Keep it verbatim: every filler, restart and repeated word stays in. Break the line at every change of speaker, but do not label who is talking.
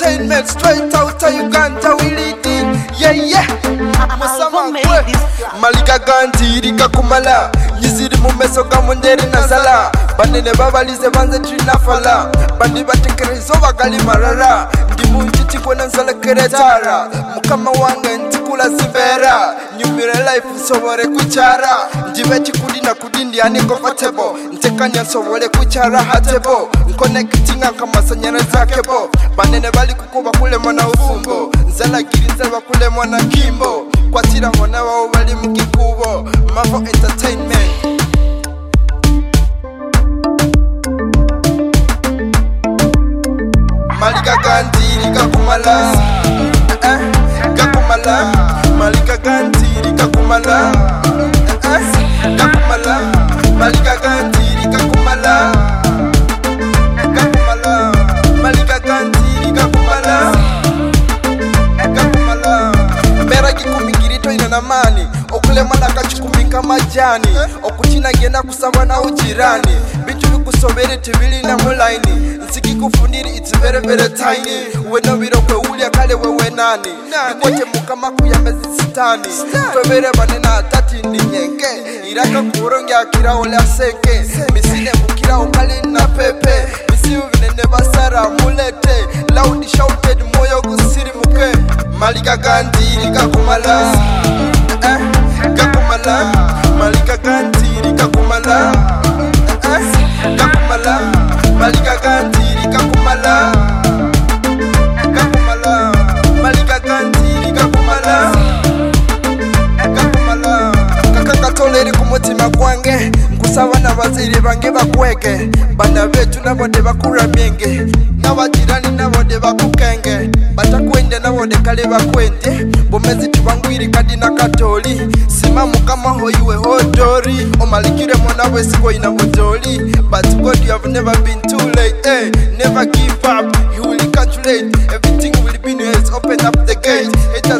Entertainment, straight out of Uganda, we leading. Yeah, yeah. Musama kwe Malika ganti rika kumala Nyiziri mumeso gamunderi nazala Banene babalize banze trinafala Bandi batekerezo bagali marara Ndi munchiti kwena nzala keretara Mukama wange ntikula zivera Nyumire life nsobore kuchara Njive chikudi na kudindi ani comfortable Ntekanya nsobore kuchara hatebo Nkonectinga kama sanyana zakebo Banene bali kukuba kule mwana ufumbo Nzala giri nzala kule mwana kimbo Kwa tira mwana wao bali mkikubo Mavo Entertainment. Malika ganti rika kumala eh, Gakumala Malika ganti rika kumala eh, Gakumala Malika ganti rika kumala Gakumala Malika ganti rika kumala Gakumala Mbera kikumingirito ina namani Okule manaka chukumika majani Okuchina genda kusamba na ujirani Bitu kusobere tibili na mulaini Nsiki kufundiri it's very very tiny Weno wiro kwe ulia kale wewe nani Nikoche mukama kuyamezi sitani Twebere banena atati ndi nyenke Iraka kurongi akira ole aseke Misine mukira ukali na pepe Misiu vinene basara mulete Loud shouted moyo kusiri muke Malika ganti rika kumala eh, Gakumala Malika ganti rika kumala eh, Gakumala Malika ganti rika kumala Gakumala Malika ganti rika kumala Gakumala Kaka katoleri kumutima kwange Nkusaba na baziri bange bakweke Bana betu nabode bakura mienge Nabajirani nabode bakukenge Batakwende nabode kale bakwende Bomezi tubangwiri kadi na katoli Simamu kama hoiwe hodori Omalikire mwana wesiko ina hodori But God you have never been too late eh. Never give up, you will calculate Everything will be nice, open up the gate.